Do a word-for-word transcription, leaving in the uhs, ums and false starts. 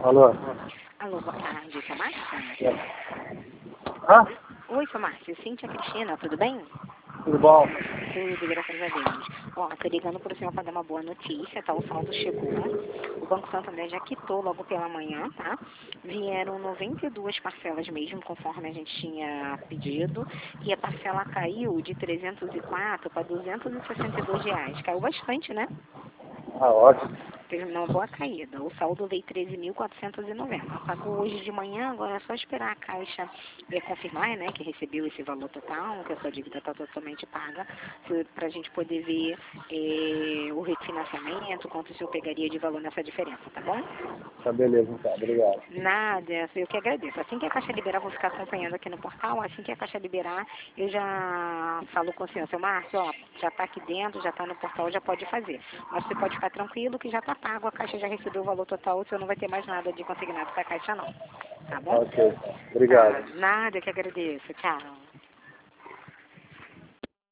Alô? Alô, boa tarde, seu Márcio? É. Hã? Oi, seu Márcio, Cíntia Cristina, tudo bem? Tudo bom? Tudo, graças a Deus. Ó, tô ligando pro senhor para dar uma boa notícia, tá? O saldo chegou. O Banco Santander já quitou logo pela manhã, tá? Vieram noventa e duas parcelas mesmo, conforme a gente tinha pedido. E a parcela caiu de trezentos e quatro para duzentos e sessenta e dois reais. Caiu bastante, né? Ah, ótimo. Teve uma boa caída. O saldo veio treze mil quatrocentos e noventa. Pagou hoje de manhã, agora é só esperar a Caixa é, confirmar, né, que recebeu esse valor total, que a sua dívida está totalmente paga, para a gente poder ver é, o refinanciamento, quanto o senhor pegaria de valor nessa diferença, tá bom? Tá beleza, então. Obrigado. Nada, eu que agradeço. Assim que a Caixa liberar, vou ficar acompanhando aqui no portal. Assim que a Caixa liberar, eu já falo com o senhor, seu Márcio, ó, já está aqui dentro, já está no portal, já pode fazer. Mas você pode ficar tranquilo que já está pago, a Caixa já recebeu o valor total, o senhor não vai ter mais nada de consignado para a Caixa, não. Tá bom? Ok. Obrigado. Tá, nada, eu que agradeço. Tchau.